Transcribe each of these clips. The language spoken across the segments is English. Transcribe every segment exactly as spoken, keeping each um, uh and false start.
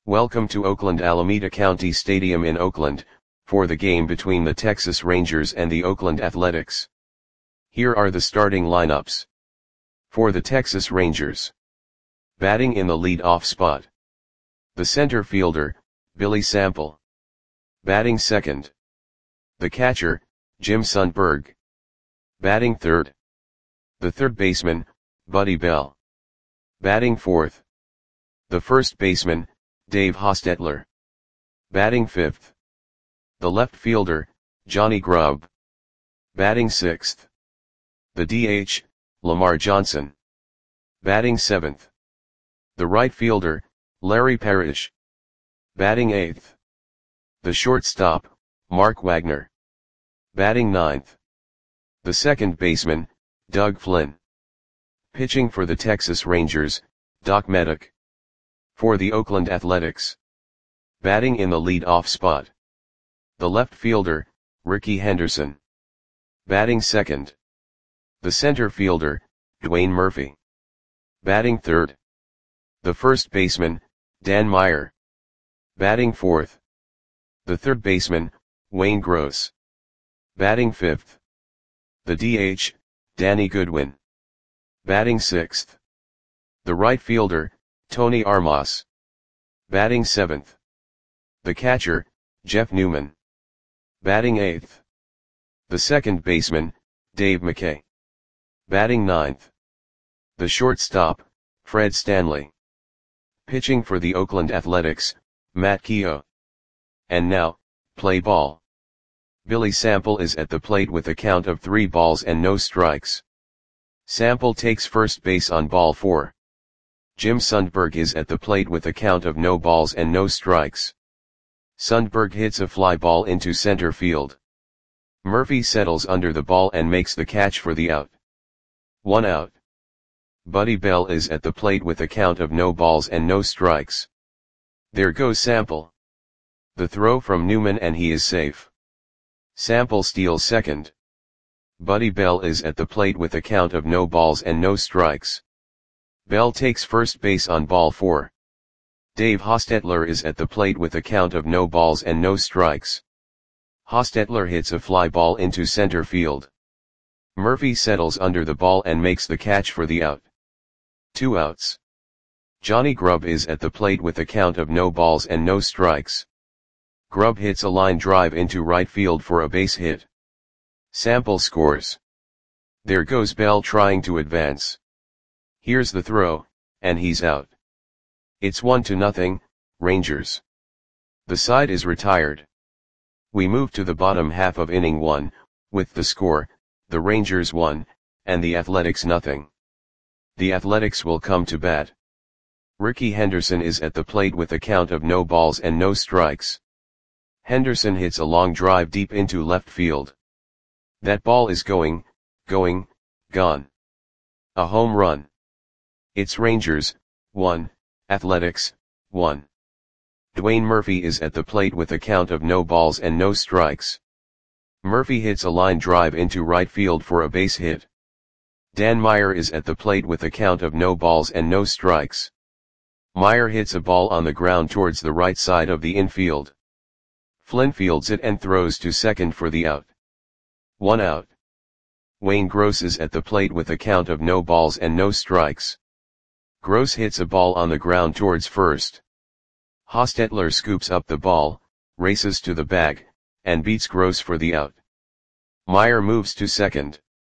Welcome to Oakland Alameda County Stadium in Oakland, for the game between the Texas Rangers and the Oakland Athletics. Here are the starting lineups. For the Texas Rangers. Batting in the lead-off spot. The center fielder, Billy Sample. Batting second. The catcher, Jim Sundberg. Batting third. The third baseman, Buddy Bell. Batting fourth. The first baseman, Dave Hostetler. Batting fifth. The left fielder, Johnny Grubb. Batting sixth. The D H, Lamar Johnson. Batting seventh. The right fielder, Larry Parrish. Batting eighth. The shortstop, Mark Wagner. Batting ninth. The second baseman, Doug Flynn. Pitching for the Texas Rangers, Doc Meddick. For the Oakland Athletics. Batting in the lead-off spot. The left fielder, Rickey Henderson. Batting second. The center fielder, Dwayne Murphy. Batting third. The first baseman, Dan Meyer. Batting fourth. The third baseman, Wayne Gross. Batting fifth. The D H, Danny Goodwin. Batting sixth. The right fielder, Tony Armas. Batting seventh. The catcher, Jeff Newman. Batting eighth. The second baseman, Dave McKay. Batting ninth. The shortstop, Fred Stanley. Pitching for the Oakland Athletics, Matt Keogh. And now, play ball. Billy Sample is at the plate with a count of three balls and no strikes. Sample takes first base on ball four. Jim Sundberg is at the plate with a count of no balls and no strikes. Sundberg hits a fly ball into center field. Murphy settles under the ball and makes the catch for the out. One out. Buddy Bell is at the plate with a count of no balls and no strikes. There goes Sample. The throw from Newman and he is safe. Sample steals second. Buddy Bell is at the plate with a count of no balls and no strikes. Bell takes first base on ball four. Dave Hostetler is at the plate with a count of no balls and no strikes. Hostetler hits a fly ball into center field. Murphy settles under the ball and makes the catch for the out. Two outs. Johnny Grubb is at the plate with a count of no balls and no strikes. Grubb hits a line drive into right field for a base hit. Sample scores. There goes Bell trying to advance. Here's the throw, and he's out. It's one to nothing, Rangers. The side is retired. We move to the bottom half of inning one, with the score, the Rangers one, and the Athletics nothing. The Athletics will come to bat. Rickey Henderson is at the plate with a count of no balls and no strikes. Henderson hits a long drive deep into left field. That ball is going, going, gone. A home run. It's Rangers, one, Athletics, one. Dwayne Murphy is at the plate with a count of no balls and no strikes. Murphy hits a line drive into right field for a base hit. Dan Meyer is at the plate with a count of no balls and no strikes. Meyer hits a ball on the ground towards the right side of the infield. Flynn fields it and throws to second for the out. One out. Wayne Gross is at the plate with a count of no balls and no strikes. Gross hits a ball on the ground towards first. Hostetler scoops up the ball, races to the bag, and beats Gross for the out. Meyer moves to second.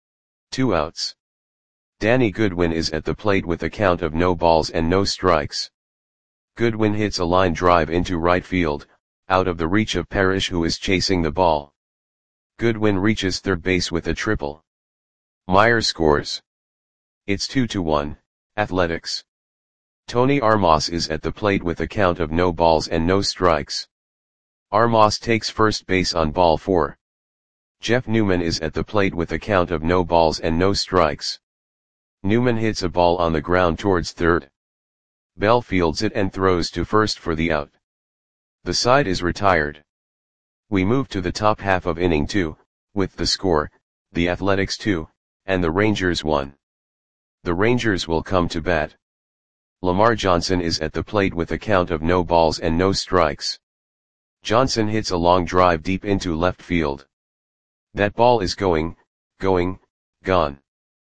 Two outs. Danny Goodwin is at the plate with a count of no balls and no strikes. Goodwin hits a line drive into right field, out of the reach of Parrish who is chasing the ball. Goodwin reaches third base with a triple. Meyer scores. It's two to one, Athletics. Tony Armas is at the plate with a count of no balls and no strikes. Armas takes first base on ball four. Jeff Newman is at the plate with a count of no balls and no strikes. Newman hits a ball on the ground towards third. Bell fields it and throws to first for the out. The side is retired. We move to the top half of inning two, with the score, the Athletics two, and the Rangers one. The Rangers will come to bat. Lamar Johnson is at the plate with a count of no balls and no strikes. Johnson hits a long drive deep into left field. That ball is going, going, gone.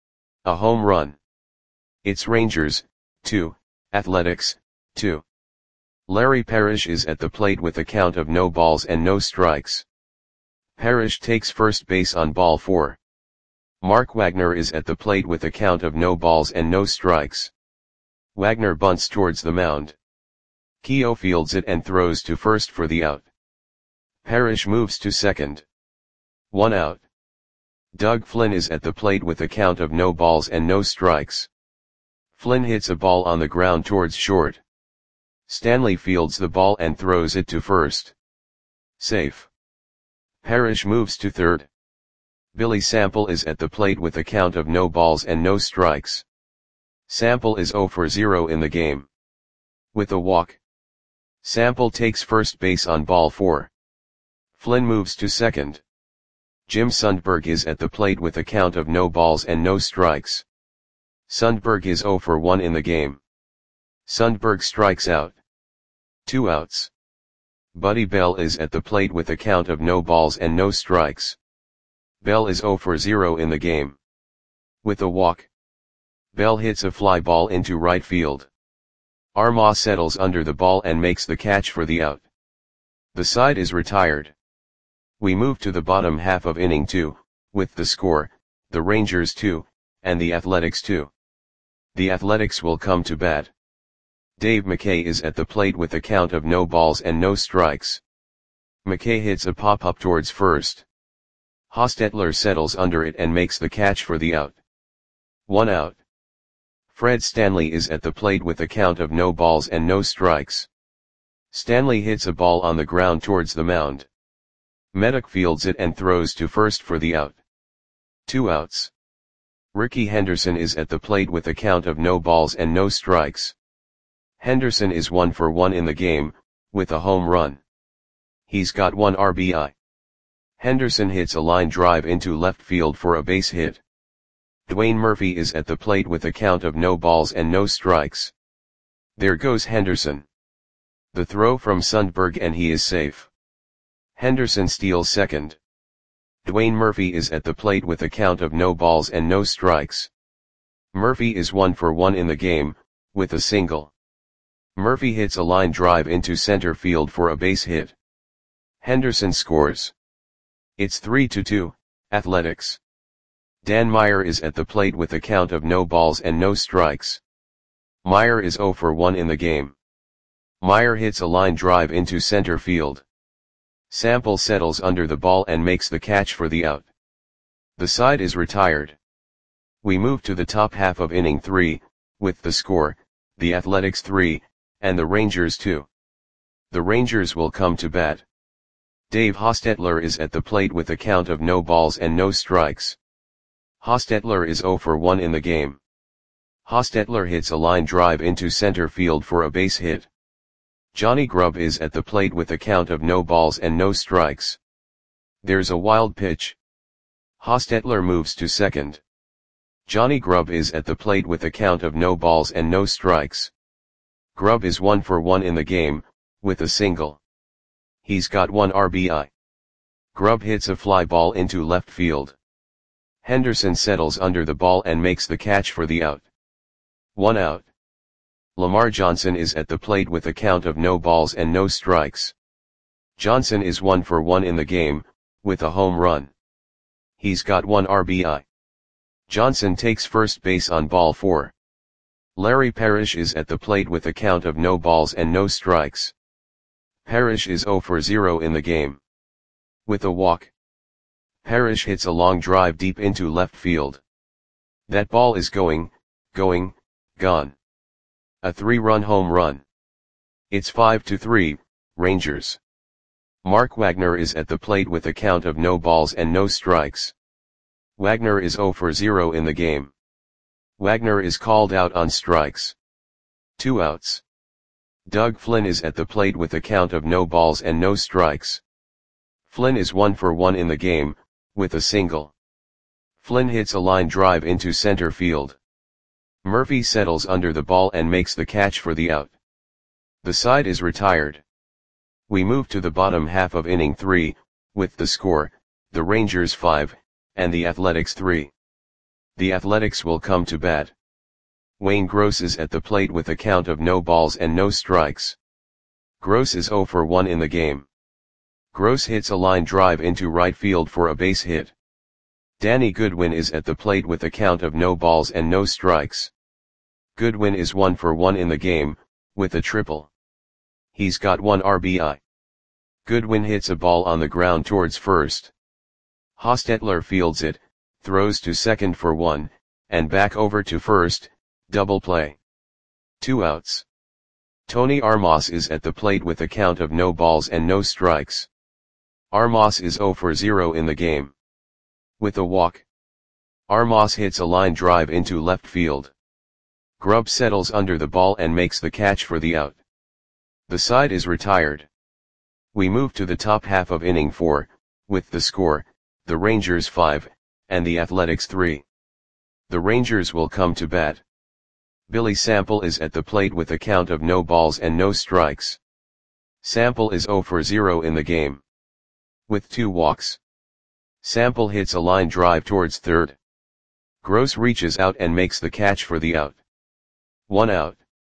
A home run. It's Rangers, two, Athletics, two. Larry Parrish is at the plate with a count of no balls and no strikes. Parrish takes first base on ball four. Mark Wagner is at the plate with a count of no balls and no strikes. Wagner bunts towards the mound. Keogh fields it and throws to first for the out. Parrish moves to second. One out. Doug Flynn is at the plate with a count of no balls and no strikes. Flynn hits a ball on the ground towards short. Stanley fields the ball and throws it to first. Safe. Parrish moves to third. Billy Sample is at the plate with a count of no balls and no strikes. Sample is zero for zero in the game. With a walk. Sample takes first base on ball four. Flynn moves to second. Jim Sundberg is at the plate with a count of no balls and no strikes. Sundberg is zero for one in the game. Sundberg strikes out. Two outs. Buddy Bell is at the plate with a count of no balls and no strikes. Bell is zero for zero in the game. With a walk. Bell hits a fly ball into right field. Armah settles under the ball and makes the catch for the out. The side is retired. We move to the bottom half of inning two, with the score, the Rangers two, and the Athletics two. The Athletics will come to bat. Dave McKay is at the plate with a count of no balls and no strikes. McKay hits a pop-up towards first. Hostetler settles under it and makes the catch for the out. One out. Fred Stanley is at the plate with a count of no balls and no strikes. Stanley hits a ball on the ground towards the mound. Meddock fields it and throws to first for the out. Two outs. Ricky Henderson is at the plate with a count of no balls and no strikes. Henderson is one for one in the game, with a home run. He's got one R B I. Henderson hits a line drive into left field for a base hit. Dwayne Murphy is at the plate with a count of no balls and no strikes. There goes Henderson. The throw from Sundberg and he is safe. Henderson steals second. Dwayne Murphy is at the plate with a count of no balls and no strikes. Murphy is one for one in the game, with a single. Murphy hits a line drive into center field for a base hit. Henderson scores. It's three to two, Athletics. Dan Meyer is at the plate with a count of no balls and no strikes. Meyer is zero for one in the game. Meyer hits a line drive into center field. Sample settles under the ball and makes the catch for the out. The side is retired. We move to the top half of inning three, with the score, the Athletics three, and the Rangers two. The Rangers will come to bat. Dave Hostetler is at the plate with a count of no balls and no strikes. Hostetler is zero for one in the game. Hostetler hits a line drive into center field for a base hit. Johnny Grubb is at the plate with a count of no balls and no strikes. There's a wild pitch. Hostetler moves to second. Johnny Grubb is at the plate with a count of no balls and no strikes. Grubb is one for one in the game, with a single. He's got one R B I. Grubb hits a fly ball into left field. Henderson settles under the ball and makes the catch for the out. One out. Lamar Johnson is at the plate with a count of no balls and no strikes. Johnson is one for one in the game, with a home run. He's got one R B I. Johnson takes first base on ball four. Larry Parrish is at the plate with a count of no balls and no strikes. Parrish is zero for zero in the game. With a walk. Parrish hits a long drive deep into left field. That ball is going, going, gone. A three-run home run. It's five to three, Rangers. Mark Wagner is at the plate with a count of no balls and no strikes. Wagner is zero for zero in the game. Wagner is called out on strikes. Two outs. Doug Flynn is at the plate with a count of no balls and no strikes. Flynn is one for one in the game, with a single. Flynn hits a line drive into center field. Murphy settles under the ball and makes the catch for the out. The side is retired. We move to the bottom half of inning three, with the score, the Rangers five, and the Athletics three. The Athletics will come to bat. Wayne Gross is at the plate with a count of no balls and no strikes. Gross is oh for one in the game. Gross hits a line drive into right field for a base hit. Danny Goodwin is at the plate with a count of no balls and no strikes. Goodwin is one for one in the game, with a triple. He's got one R B I. Goodwin hits a ball on the ground towards first. Hostetler fields it, throws to second for one, and back over to first, double play. Two outs. Tony Armas is at the plate with a count of no balls and no strikes. Armas is oh for zero in the game. With a walk. Armas hits a line drive into left field. Grubb settles under the ball and makes the catch for the out. The side is retired. We move to the top half of inning four, with the score, the Rangers five, and the Athletics three. The Rangers will come to bat. Billy Sample is at the plate with a count of no balls and no strikes. Sample is oh for zero in the game. With two walks. Sample hits a line drive towards third. Gross reaches out and makes the catch for the out. One out.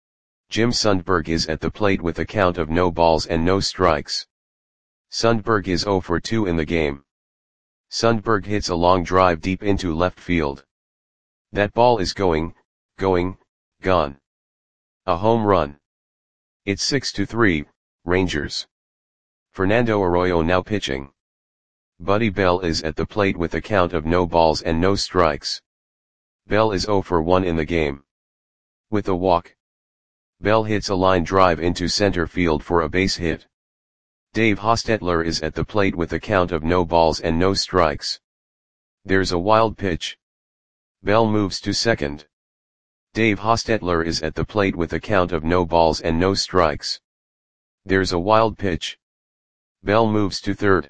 Jim Sundberg is at the plate with a count of no balls and no strikes. Sundberg is oh for two in the game. Sundberg hits a long drive deep into left field. That ball is going, going, gone. A home run. It's six to three, Rangers. Fernando Arroyo now pitching. Buddy Bell is at the plate with a count of no balls and no strikes. Bell is oh for one in the game. With a walk. Bell hits a line drive into center field for a base hit. Dave Hostetler is at the plate with a count of no balls and no strikes. There's a wild pitch. Bell moves to second. Dave Hostetler is at the plate with a count of no balls and no strikes. There's a wild pitch. Bell moves to third.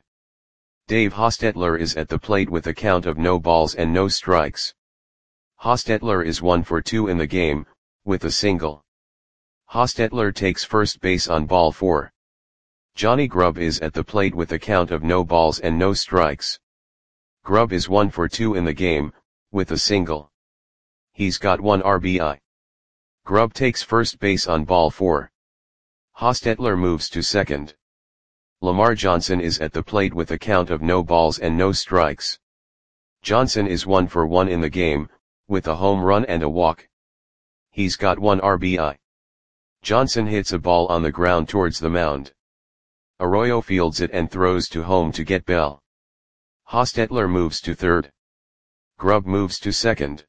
Dave Hostetler is at the plate with a count of no balls and no strikes. Hostetler is one for two in the game, with a single. Hostetler takes first base on ball four. Johnny Grubb is at the plate with a count of no balls and no strikes. Grubb is one for two in the game, with a single. He's got one R B I. Grubb takes first base on ball four. Hostetler moves to second. Lamar Johnson is at the plate with a count of no balls and no strikes. Johnson is one for one in the game, with a home run and a walk. He's got one R B I. Johnson hits a ball on the ground towards the mound. Arroyo fields it and throws to home to get Bell. Hostetler moves to third. Grubb moves to second.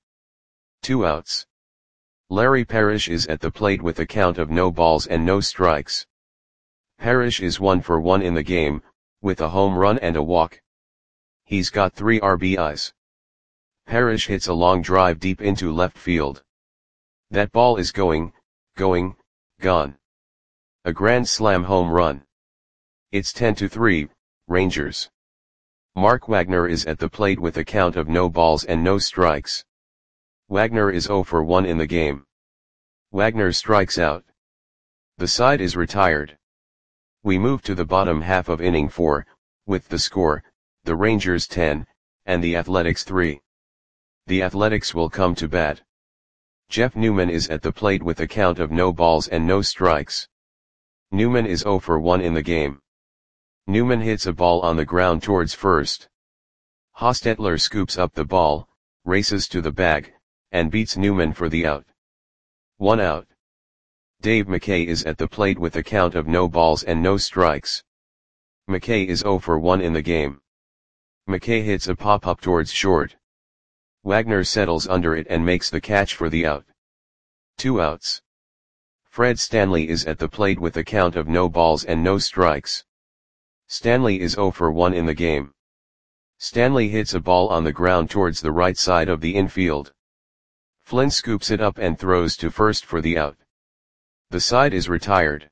Two outs. Larry Parrish is at the plate with a count of no balls and no strikes. Parrish is one for one in the game, with a home run and a walk. He's got three R B Is. Parrish hits a long drive deep into left field. That ball is going, going, gone. A grand slam home run. It's ten to three, Rangers. Mark Wagner is at the plate with a count of no balls and no strikes. Wagner is oh for one in the game. Wagner strikes out. The side is retired. We move to the bottom half of inning four, with the score, the Rangers ten, and the Athletics three. The Athletics will come to bat. Jeff Newman is at the plate with a count of no balls and no strikes. Newman is oh for one in the game. Newman hits a ball on the ground towards first. Hostetler scoops up the ball, races to the bag, and beats Newman for the out. One out. Dave McKay is at the plate with a count of no balls and no strikes. McKay is oh for one in the game. McKay hits a pop-up towards short. Wagner settles under it and makes the catch for the out. Two outs. Fred Stanley is at the plate with a count of no balls and no strikes. Stanley is oh for one in the game. Stanley hits a ball on the ground towards the right side of the infield. Flynn scoops it up and throws to first for the out. The side is retired.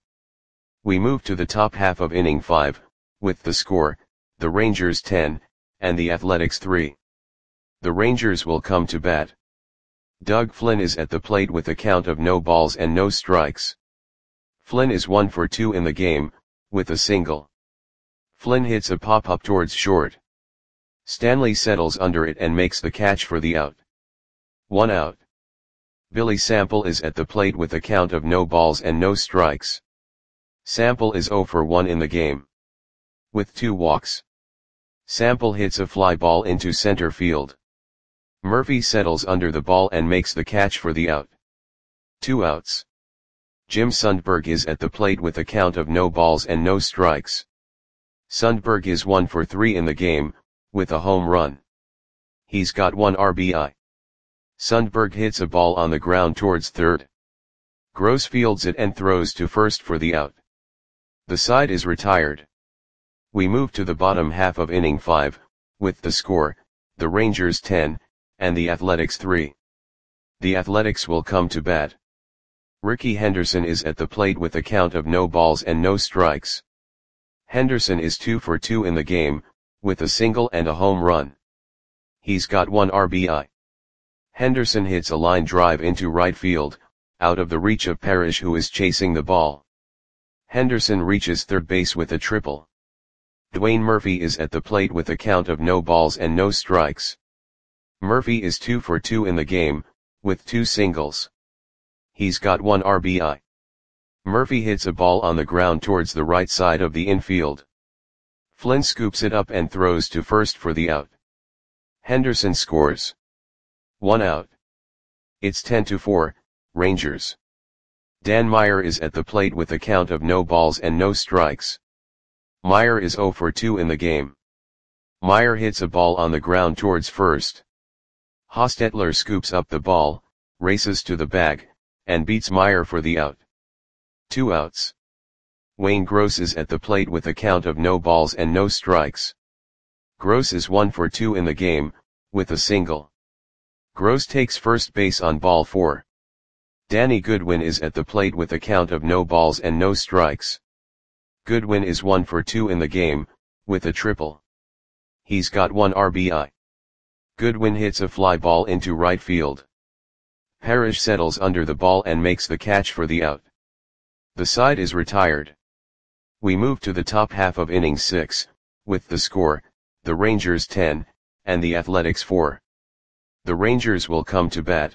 We move to the top half of inning five, with the score, the Rangers ten, and the Athletics three. The Rangers will come to bat. Doug Flynn is at the plate with a count of no balls and no strikes. Flynn is one for two in the game, with a single. Flynn hits a pop-up towards short. Stanley settles under it and makes the catch for the out. One out. Billy Sample is at the plate with a count of no balls and no strikes. Sample is zero for one in the game, with two walks. Sample hits a fly ball into center field. Murphy settles under the ball and makes the catch for the out. Two outs. Jim Sundberg is at the plate with a count of no balls and no strikes. Sundberg is one for three in the game, with a home run. He's got one R B I. Sundberg hits a ball on the ground towards third. Gross fields it and throws to first for the out. The side is retired. We move to the bottom half of inning five, with the score, the Rangers ten, and the Athletics three. The Athletics will come to bat. Ricky Henderson is at the plate with a count of no balls and no strikes. Henderson is two for two in the game, with a single and a home run. He's got one R B I. Henderson hits a line drive into right field, out of the reach of Parrish, who is chasing the ball. Henderson reaches third base with a triple. Dwayne Murphy is at the plate with a count of no balls and no strikes. Murphy is two for two in the game, with two singles. He's got one R B I. Murphy hits a ball on the ground towards the right side of the infield. Flynn scoops it up and throws to first for the out. Henderson scores. One out. It's ten to four, Rangers. Dan Meyer is at the plate with a count of no balls and no strikes. Meyer is zero for two in the game. Meyer hits a ball on the ground towards first. Hostetler scoops up the ball, races to the bag, and beats Meyer for the out. Two outs. Wayne Gross is at the plate with a count of no balls and no strikes. Gross is one for two in the game, with a single. Gross takes first base on ball four. Danny Goodwin is at the plate with a count of no balls and no strikes. Goodwin is one for two in the game, with a triple. He's got one R B I. Goodwin hits a fly ball into right field. Parrish settles under the ball and makes the catch for the out. The side is retired. We move to the top half of inning six, with the score, the Rangers ten, and the Athletics four. The Rangers will come to bat.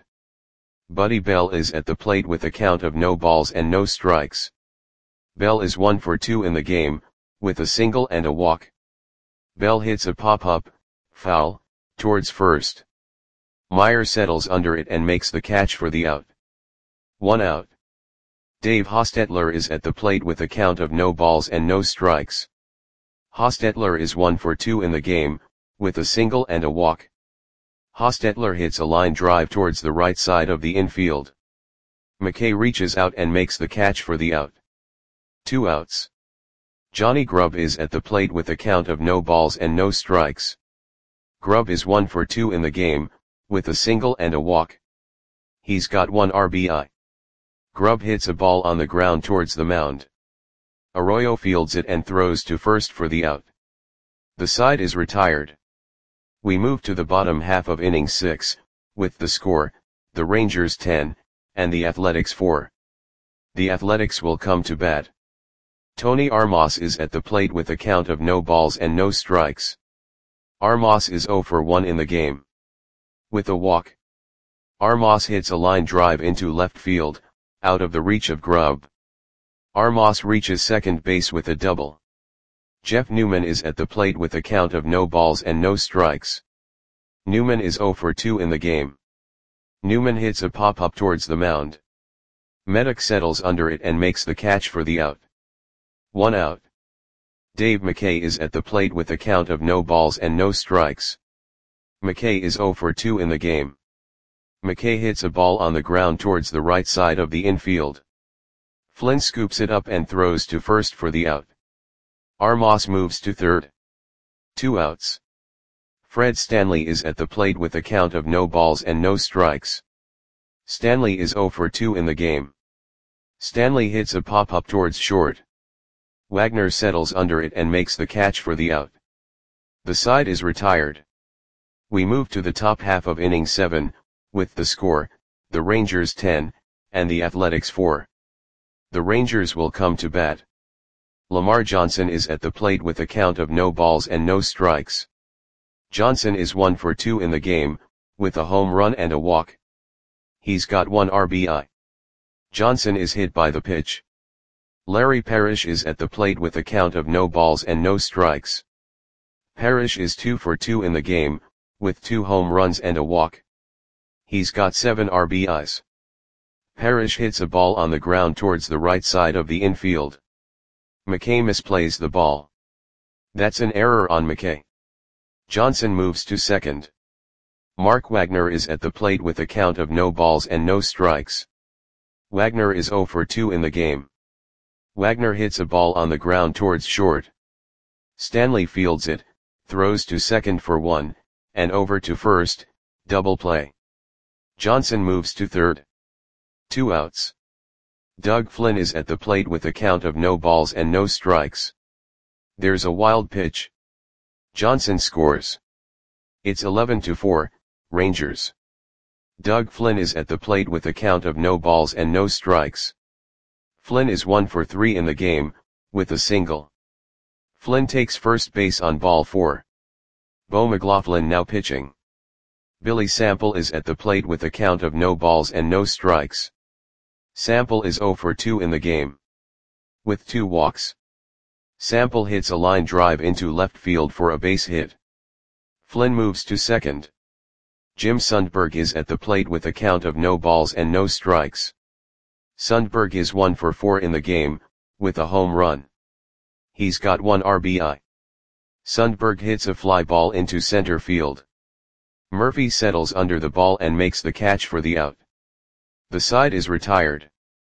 Buddy Bell is at the plate with a count of no balls and no strikes. Bell is one for two in the game, with a single and a walk. Bell hits a pop-up, foul, towards first. Meyer settles under it and makes the catch for the out. One out. Dave Hostetler is at the plate with a count of no balls and no strikes. Hostetler is one for two in the game, with a single and a walk. Hostetler hits a line drive towards the right side of the infield. McKay reaches out and makes the catch for the out. Two outs. Johnny Grubb is at the plate with a count of no balls and no strikes. Grubb is one for two in the game, with a single and a walk. He's got one R B I. Grubb hits a ball on the ground towards the mound. Arroyo fields it and throws to first for the out. The side is retired. We move to the bottom half of inning six, with the score, the Rangers ten, and the Athletics four. The Athletics will come to bat. Tony Armas is at the plate with a count of no balls and no strikes. Armas is zero for one in the game, with a walk. Armas hits a line drive into left field, out of the reach of Grubb. Armas reaches second base with a double. Jeff Newman is at the plate with a count of no balls and no strikes. Newman is zero for two in the game. Newman hits a pop-up towards the mound. Medic settles under it and makes the catch for the out. One out. Dave McKay is at the plate with a count of no balls and no strikes. McKay is zero for two in the game. McKay hits a ball on the ground towards the right side of the infield. Flynn scoops it up and throws to first for the out. Armas moves to third. Two outs. Fred Stanley is at the plate with a count of no balls and no strikes. Stanley is zero for two in the game. Stanley hits a pop-up towards short. Wagner settles under it and makes the catch for the out. The side is retired. We move to the top half of inning seven, with the score, the Rangers ten, and the Athletics four. The Rangers will come to bat. Lamar Johnson is at the plate with a count of no balls and no strikes. Johnson is one for two in the game, with a home run and a walk. He's got one R B I. Johnson is hit by the pitch. Larry Parrish is at the plate with a count of no balls and no strikes. Parrish is two for two in the game, with two home runs and a walk. He's got seven R B Is. Parrish hits a ball on the ground towards the right side of the infield. McKay misplays the ball. That's an error on McKay. Johnson moves to second. Mark Wagner is at the plate with a count of no balls and no strikes. Wagner is zero for two in the game. Wagner hits a ball on the ground towards short. Stanley fields it, throws to second for one, and over to first, double play. Johnson moves to third. Two outs. Doug Flynn is at the plate with a count of no balls and no strikes. There's a wild pitch. Johnson scores. It's eleven to four, Rangers. Doug Flynn is at the plate with a count of no balls and no strikes. Flynn is one for three in the game, with a single. Flynn takes first base on ball four. Bo McLaughlin now pitching. Billy Sample is at the plate with a count of no balls and no strikes. Sample is zero for two in the game, with two walks. Sample hits a line drive into left field for a base hit. Flynn moves to second. Jim Sundberg is at the plate with a count of no balls and no strikes. Sundberg is one for four in the game, with a home run. He's got one R B I. Sundberg hits a fly ball into center field. Murphy settles under the ball and makes the catch for the out. The side is retired.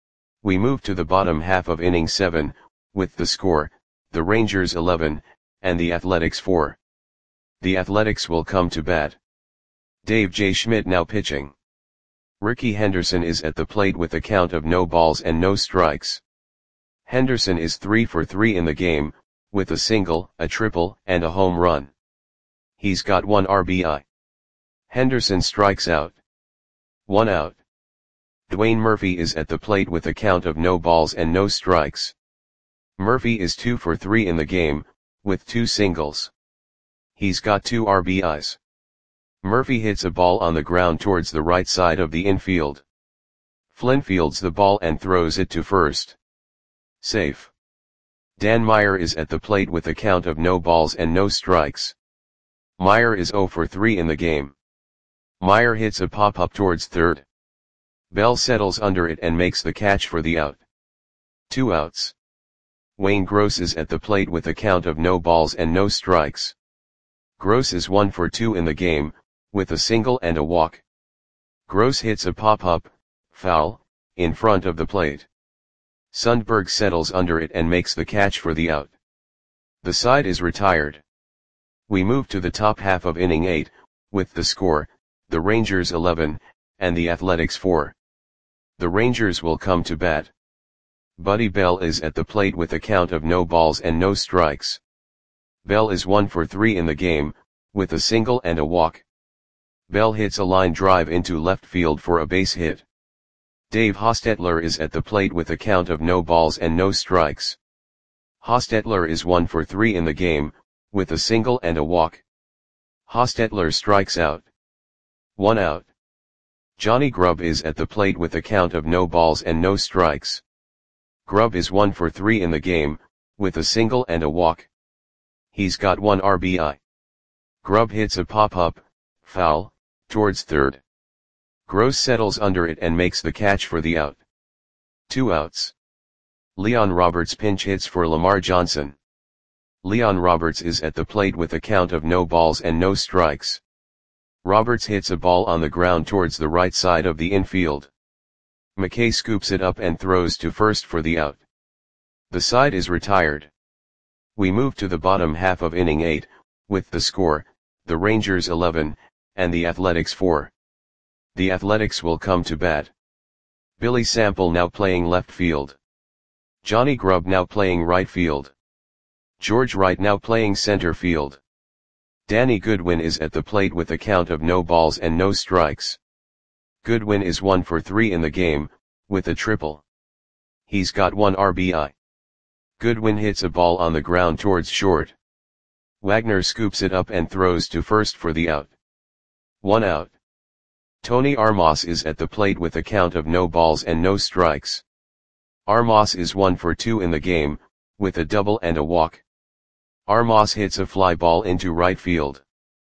We move to the bottom half of inning seven, with the score, the Rangers eleven, and the Athletics four. The Athletics will come to bat. Dave J. Schmidt now pitching. Ricky Henderson is at the plate with a count of no balls and no strikes. Henderson is three for three in the game, with a single, a triple, and a home run. He's got one R B I. Henderson strikes out. One out. Dwayne Murphy is at the plate with a count of no balls and no strikes. Murphy is two for three in the game, with two singles. He's got two R B Is. Murphy hits a ball on the ground towards the right side of the infield. Flynn fields the ball and throws it to first. Safe. Dan Meyer is at the plate with a count of no balls and no strikes. Meyer is zero for three in the game. Meyer hits a pop-up towards third. Bell settles under it and makes the catch for the out. Two outs. Wayne Gross is at the plate with a count of no balls and no strikes. Gross is one for two in the game, with a single and a walk. Gross hits a pop-up, foul, in front of the plate. Sundberg settles under it and makes the catch for the out. The side is retired. We move to the top half of inning eight, with the score, the Rangers eleven, and the Athletics four. The Rangers will come to bat. Buddy Bell is at the plate with a count of no balls and no strikes. Bell is one for three in the game, with a single and a walk. Bell hits a line drive into left field for a base hit. Dave Hostetler is at the plate with a count of no balls and no strikes. Hostetler is one for three in the game, with a single and a walk. Hostetler strikes out. One out. Johnny Grubb is at the plate with a count of no balls and no strikes. Grubb is one for three in the game, with a single and a walk. He's got one R B I. Grubb hits a pop-up, foul, towards third. Gross settles under it and makes the catch for the out. Two outs. Leon Roberts pinch hits for Lamar Johnson. Leon Roberts is at the plate with a count of no balls and no strikes. Roberts hits a ball on the ground towards the right side of the infield. McKay scoops it up and throws to first for the out. The side is retired. We move to the bottom half of inning eight, with the score, the Rangers eleven, and the Athletics four. The Athletics will come to bat. Billy Sample now playing left field. Johnny Grubb now playing right field. George Wright now playing center field. Danny Goodwin is at the plate with a count of no balls and no strikes. Goodwin is one for three in the game, with a triple. He's got one R B I. Goodwin hits a ball on the ground towards short. Wagner scoops it up and throws to first for the out. One out. Tony Armas is at the plate with a count of no balls and no strikes. Armas is one for two in the game, with a double and a walk. Armas hits a fly ball into right field.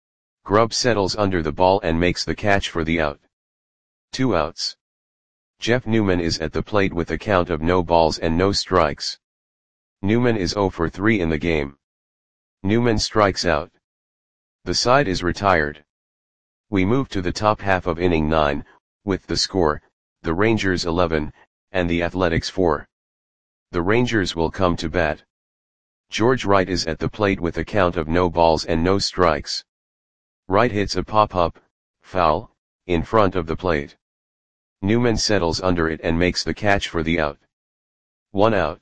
Grubb settles under the ball and makes the catch for the out. Two outs. Jeff Newman is at the plate with a count of no balls and no strikes. Newman is zero for three in the game. Newman strikes out. The side is retired. We move to the top half of inning nine, with the score, the Rangers eleven, and the Athletics four. The Rangers will come to bat. George Wright is at the plate with a count of no balls and no strikes. Wright hits a pop-up, foul, in front of the plate. Newman settles under it and makes the catch for the out. One out.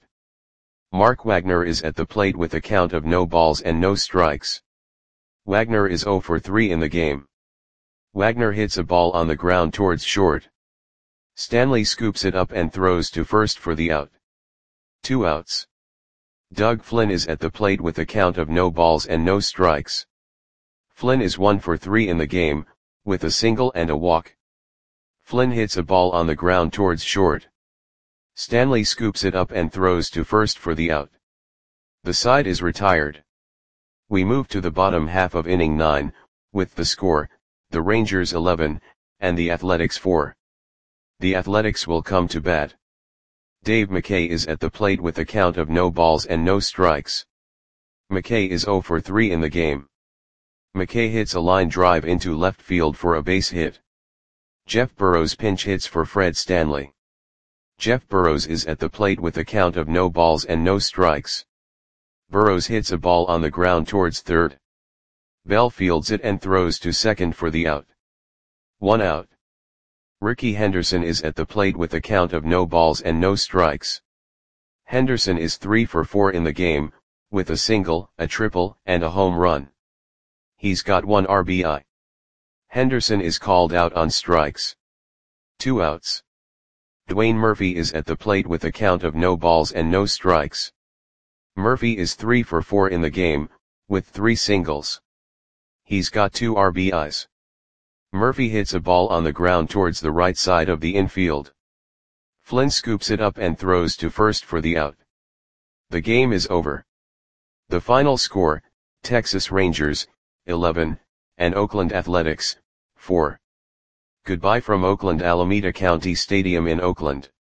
Mark Wagner is at the plate with a count of no balls and no strikes. Wagner is zero for three in the game. Wagner hits a ball on the ground towards short. Stanley scoops it up and throws to first for the out. Two outs. Doug Flynn is at the plate with a count of no balls and no strikes. Flynn is one for three in the game, with a single and a walk. Flynn hits a ball on the ground towards short. Stanley scoops it up and throws to first for the out. The side is retired. We move to the bottom half of inning nine, with the score, the Rangers eleven, and the Athletics four. The Athletics will come to bat. Dave McKay is at the plate with a count of no balls and no strikes. McKay is zero for three in the game. McKay hits a line drive into left field for a base hit. Jeff Burrows pinch hits for Fred Stanley. Jeff Burrows is at the plate with a count of no balls and no strikes. Burrows hits a ball on the ground towards third. Bell fields it and throws to second for the out. One out. Ricky Henderson is at the plate with a count of no balls and no strikes. Henderson is three for four in the game, with a single, a triple, and a home run. He's got one R B I. Henderson is called out on strikes. Two outs. Dwayne Murphy is at the plate with a count of no balls and no strikes. Murphy is three for four in the game, with three singles. He's got two R B Is. Murphy hits a ball on the ground towards the right side of the infield. Flynn scoops it up and throws to first for the out. The game is over. The final score, Texas Rangers, eleven, and Oakland Athletics, four. Goodbye from Oakland Alameda County Stadium in Oakland.